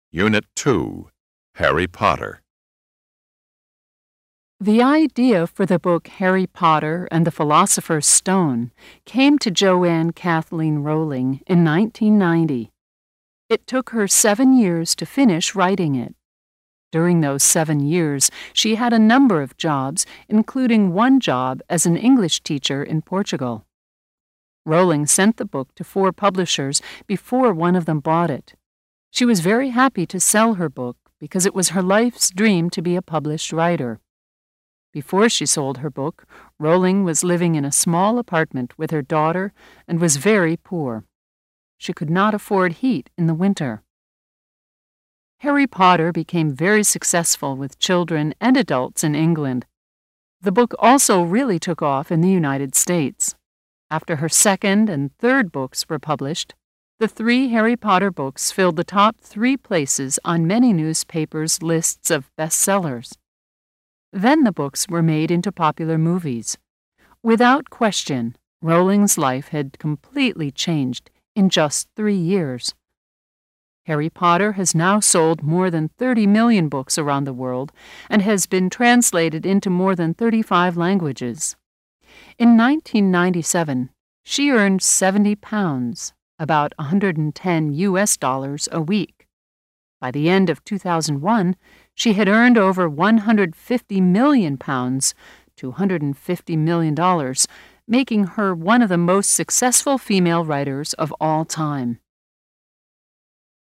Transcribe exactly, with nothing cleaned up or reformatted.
Unit two, Harry Potter. The idea for the book Harry Potter and the Philosopher's Stone came to Joanne Kathleen Rowling in nineteen ninety. It took her seven years to finish writing it. During those seven years, she had a number of jobs, including one job as an English teacher in Portugal. Rowling sent the book to four publishers before one of them bought it. She was very happy to sell her book because it was her life's dream to be a published writer. Before she sold her book, Rowling was living in a small apartment with her daughter and was very poor. She could not afford heat in the winter. Harry Potter became very successful with children and adults in England. The book also really took off in the United States. After her second and third books were published, the three Harry Potter books filled the top three places on many newspapers' lists of bestsellers. Then the books were made into popular movies. Without question, Rowling's life had completely changed in just three years. Harry Potter has now sold more than thirty million books around the world and has been translated into more than thirty-five languages. In nineteen ninety-seven, she earned seventy pounds, about one hundred ten U S dollars a week. By the end of two thousand one, she had earned over one hundred fifty million pounds, two hundred fifty million dollars, making her one of the most successful female writers of all time.